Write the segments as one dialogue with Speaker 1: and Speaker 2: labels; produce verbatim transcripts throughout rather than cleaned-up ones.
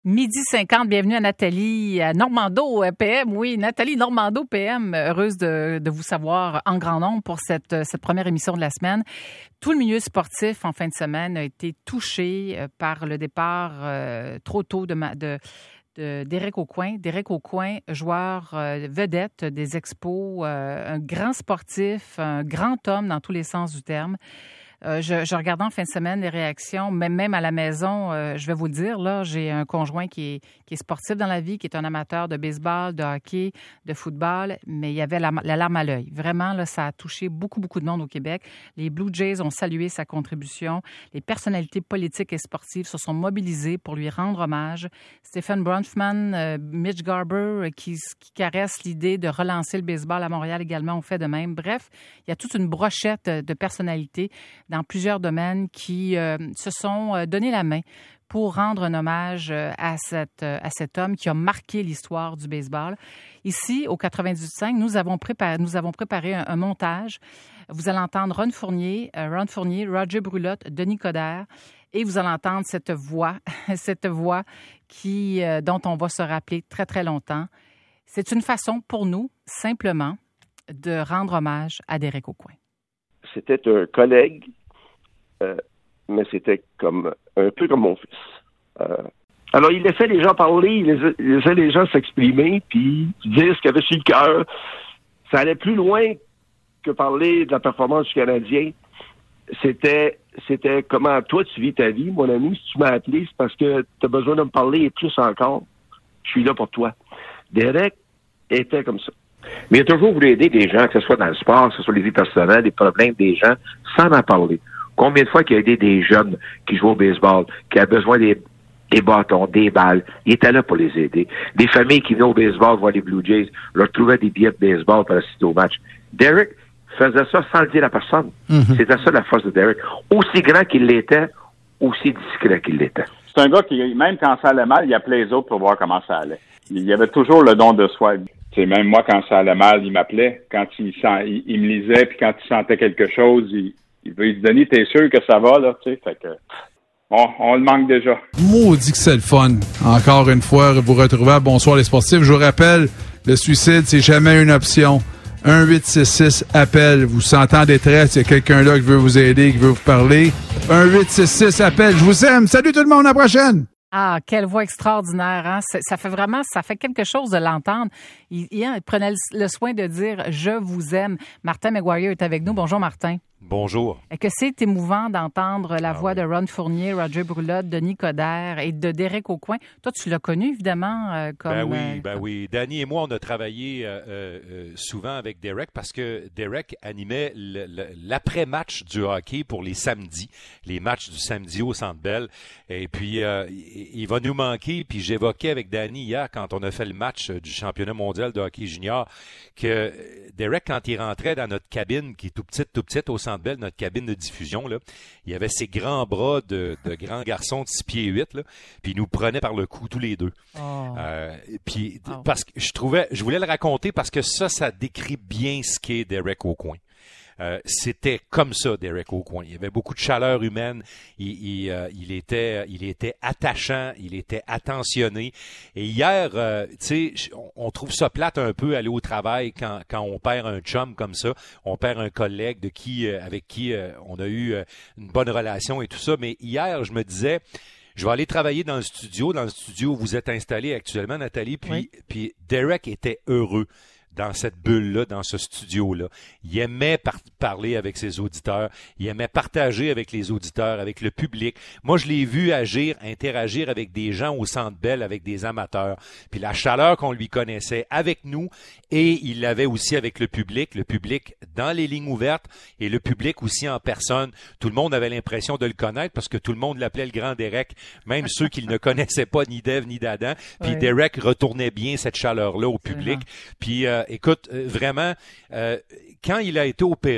Speaker 1: Midi cinquante, bienvenue à Nathalie à Normando P M. Oui, Nathalie Normando P M, heureuse de, de vous savoir en grand nombre pour cette, cette première émission de la semaine. Tout le milieu sportif en fin de semaine a été touché par le départ euh, trop tôt de, ma, de, de d'Éric Aucoin. D'Éric Aucoin, joueur euh, vedette des Expos, euh, un grand sportif, un grand homme dans tous les sens du terme. Euh, je, je regardais en fin de semaine les réactions, même, même à la maison, euh, je vais vous le dire, là, j'ai un conjoint qui est, qui est sportif dans la vie, qui est un amateur de baseball, de hockey, de football, mais il y avait la, la larme à l'œil. Vraiment, là, ça a touché beaucoup, beaucoup de monde au Québec. Les Blue Jays ont salué sa contribution. Les personnalités politiques et sportives se sont mobilisées pour lui rendre hommage. Stephen Bronfman, euh, Mitch Garber, euh, qui, qui caressent l'idée de relancer le baseball à Montréal également, ont fait de même. Bref, il y a toute une brochette de personnalités dans plusieurs domaines qui euh, se sont euh, donné la main pour rendre un hommage euh, à, cette, euh, à cet homme qui a marqué l'histoire du baseball. Ici, au quatre-vingt-dix-huit cinq, nous avons préparé, nous avons préparé un, un montage. Vous allez entendre Ron Fournier, euh, Ron Fournier, Roger Brulotte, Denis Coderre, et vous allez entendre cette voix, cette voix qui, euh, dont on va se rappeler très, très longtemps. C'est une façon pour nous, simplement, de rendre hommage à D'Éric Aucoin.
Speaker 2: C'était un collègue, Euh, mais c'était comme un peu comme mon fils. Euh, alors, il laissait les gens parler, il laissait, il laissait les gens s'exprimer, puis dire ce qu'il y avait sur le cœur. Ça allait plus loin que parler de la performance du Canadien. C'était, c'était comment toi tu vis ta vie, mon ami. Si tu m'as appelé, c'est parce que tu as besoin de me parler et plus encore. Je suis là pour toi. D'Éric était comme ça.
Speaker 3: Mais il a toujours voulu aider des gens, que ce soit dans le sport, que ce soit les vies personnelles, les problèmes des gens, sans en parler. Combien de fois qu'il a aidé des jeunes qui jouent au baseball, qui a besoin des, des bâtons, des balles, il était là pour les aider. Des familles qui venaient au baseball voir les Blue Jays, leur trouvaient des billets de baseball pour assister au match. D'Éric faisait ça sans le dire à personne. Mm-hmm. C'était ça la force de D'Éric. Aussi grand qu'il l'était, aussi discret qu'il l'était.
Speaker 4: C'est un gars qui, même quand ça allait mal, il appelait les autres pour voir comment ça allait. Il avait toujours le don de soi. C'est même moi, quand ça allait mal, il m'appelait. Quand il, sent, il, il me lisait, puis quand il sentait quelque chose, il, il veut se donner, t'es sûr que ça va, là, tu sais, fait que, bon, on le manque déjà.
Speaker 5: Maudit que c'est le fun. Encore une fois, vous retrouvez à Bonsoir les sportifs. Je vous rappelle, le suicide, c'est jamais une option. un huit six six appel. Vous sentez en détresse, il y a quelqu'un là qui veut vous aider, qui veut vous parler. un huit six six appel. Je vous aime. Salut tout le monde, à la prochaine.
Speaker 1: Ah, quelle voix extraordinaire, hein? C'est, ça fait vraiment, ça fait quelque chose de l'entendre. Il, il, il prenait le, le soin de dire « Je vous aime ». Martin McGuire est avec nous. Bonjour, Martin.
Speaker 6: Bonjour.
Speaker 1: Et que c'est émouvant d'entendre la ah, voix oui. de Ron Fournier, Roger Brulotte, Denis Coderre et de D'Éric Aucoin. Toi, tu l'as connu, évidemment, euh, comme...
Speaker 6: Ben oui,
Speaker 1: euh,
Speaker 6: ben
Speaker 1: comme...
Speaker 6: oui. Danny et moi, on a travaillé euh, euh, souvent avec D'Éric parce que D'Éric animait le, le, l'après-match du hockey pour les samedis, les matchs du samedi au Centre Bell. Et puis, euh, il, il va nous manquer. Puis j'évoquais avec Danny hier, quand on a fait le match du championnat mondial de hockey junior, que D'Éric, quand il rentrait dans notre cabine, qui est tout petite, tout petite au Centre Bell, notre cabine de diffusion, là, il avait ses grands bras de, de grands garçons de six pieds huit, là, puis il nous prenait par le cou tous les deux. Oh. Euh, puis oh. parce que je trouvais, je voulais le raconter parce que ça, ça décrit bien ce qu'est D'Éric Aucoin. Euh, c'était comme ça, D'Éric Aucoin. Il y avait beaucoup de chaleur humaine. Il, il, euh, il était, il était attachant. Il était attentionné. Et hier, euh, tu sais, on, on trouve ça plate un peu aller au travail quand, quand on perd un chum comme ça. On perd un collègue de qui, euh, avec qui euh, on a eu euh, une bonne relation et tout ça. Mais hier, je me disais, je vais aller travailler dans le studio, dans le studio où vous êtes installé actuellement, Nathalie. Puis, oui. puis D'Éric était heureux dans cette bulle-là, dans ce studio-là. Il aimait par- parler avec ses auditeurs, il aimait partager avec les auditeurs, avec le public. Moi, je l'ai vu agir, interagir avec des gens au Centre Bell, avec des amateurs. Puis la chaleur qu'on lui connaissait avec nous, et il l'avait aussi avec le public, le public dans les lignes ouvertes, et le public aussi en personne. Tout le monde avait l'impression de le connaître, parce que tout le monde l'appelait le grand D'Éric, même ceux qui ne connaissaient pas ni d'Ève ni d'Adam. Puis oui. D'Éric retournait bien cette chaleur-là au public. Puis euh, écoute, euh, vraiment, euh, quand il a été opéré,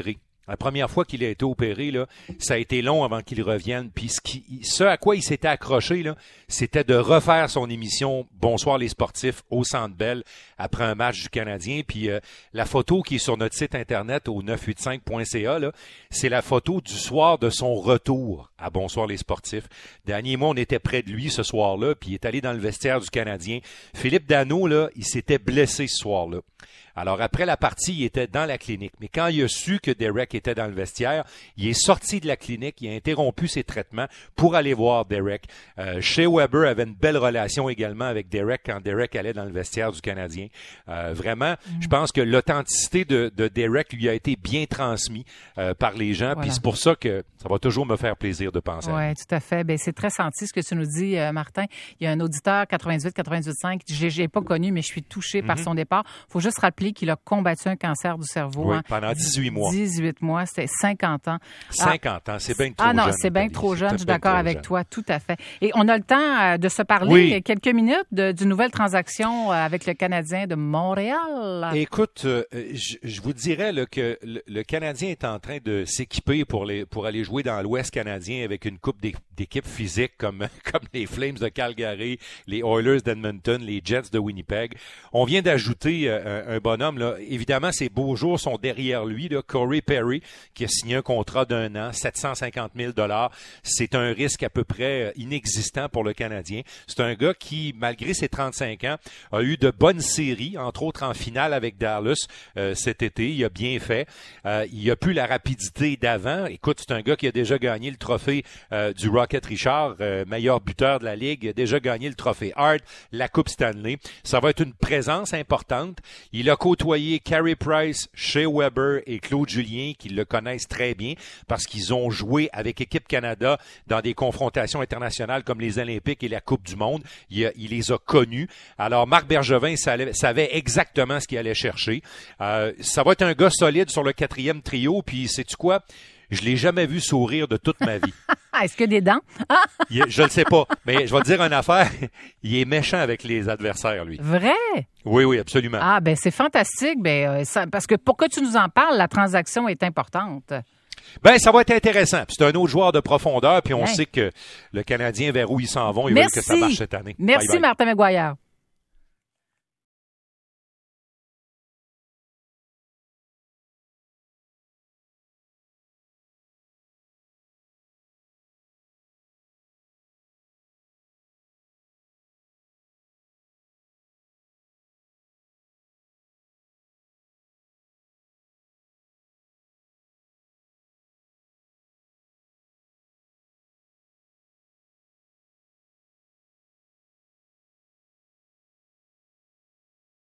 Speaker 6: La première fois qu'il a été opéré, là, ça a été long avant qu'il revienne. Puis ce, qui, ce à quoi il s'était accroché, là, c'était de refaire son émission Bonsoir les sportifs au Centre Bell après un match du Canadien. Puis euh, la photo qui est sur notre site internet au neuf cent quatre-vingt-cinq point c a, là, c'est la photo du soir de son retour à Bonsoir les sportifs. Danny et moi, on était près de lui ce soir-là, puis il est allé dans le vestiaire du Canadien. Philippe Danault, là, il s'était blessé ce soir-là. Alors, après la partie, il était dans la clinique. Mais quand il a su que Derek était dans le vestiaire, il est sorti de la clinique, il a interrompu ses traitements pour aller voir Derek. Euh, Shea Weber avait une belle relation également avec Derek quand Derek allait dans le vestiaire du Canadien. Euh, vraiment, mm. je pense que l'authenticité de, de Derek lui a été bien transmise euh, par les gens. Voilà. Puis c'est pour ça que ça va toujours me faire plaisir de penser à
Speaker 1: Oui, tout à fait. Bien, c'est très senti ce que tu nous dis, euh, Martin. Il y a un auditeur quatre-vingt-dix quatre-vingt-dix cinq, je n'ai pas connu, mais je suis touché mm-hmm. par son départ. Il faut juste rappeler qu'il a combattu un cancer du cerveau.
Speaker 6: Oui,
Speaker 1: hein.
Speaker 6: pendant dix-huit mois.
Speaker 1: dix-huit mois, c'était cinquante ans.
Speaker 6: cinquante ans, c'est bien trop jeune.
Speaker 1: Ah non, c'est bien trop jeune, je suis d'accord avec toi, tout à fait. Et on a le temps de se parler oui. quelques minutes de, d'une nouvelle transaction avec le Canadien de Montréal.
Speaker 6: Écoute, euh, je, je vous dirais là, que le, le Canadien est en train de s'équiper pour, les, pour aller jouer dans l'Ouest canadien avec une coupe d'équipes physiques comme, comme les Flames de Calgary, les Oilers d'Edmonton, les Jets de Winnipeg. On vient d'ajouter euh, un, un bonhomme, là. Évidemment, ses beaux jours sont derrière lui, là. Corey Perry, qui a signé un contrat d'un an, sept cent cinquante mille dollars. C'est un risque à peu près inexistant pour le Canadien. C'est un gars qui, malgré ses trente-cinq ans, a eu de bonnes séries, entre autres en finale avec Dallas euh, cet été. Il a bien fait. Euh, il a plus la rapidité d'avant. Écoute, c'est un gars qui a déjà gagné le trophée euh, du Rocket Richard, euh, meilleur buteur de la Ligue. Il a déjà gagné le trophée Hart, la Coupe Stanley. Ça va être une présence importante. Il a côtoyé Carey Price, Shea Weber et Claude Julien, qui le connaissent très bien parce qu'ils ont joué avec Équipe Canada dans des confrontations internationales comme les Olympiques et la Coupe du Monde. Il, a, il les a connus. Alors, Marc Bergevin savait, savait exactement ce qu'il allait chercher. Euh, ça va être un gars solide sur le quatrième trio, puis sais-tu quoi? Je l'ai jamais vu sourire de toute ma vie.
Speaker 1: Est-ce qu'il y a des dents?
Speaker 6: il, je le sais pas, mais je vais te dire une affaire. Il est méchant avec les adversaires, lui.
Speaker 1: Vrai?
Speaker 6: Oui, oui, absolument.
Speaker 1: Ah, ben c'est fantastique. Ben, ça, parce que pour que tu nous en parles, la transaction est importante.
Speaker 6: Ben, ça va être intéressant. Puis c'est un autre joueur de profondeur, puis on hey. sait que le Canadien, vers où ils s'en vont, ils
Speaker 1: Merci.
Speaker 6: veulent que ça marche cette année.
Speaker 1: Merci, bye bye. Martin McGuire.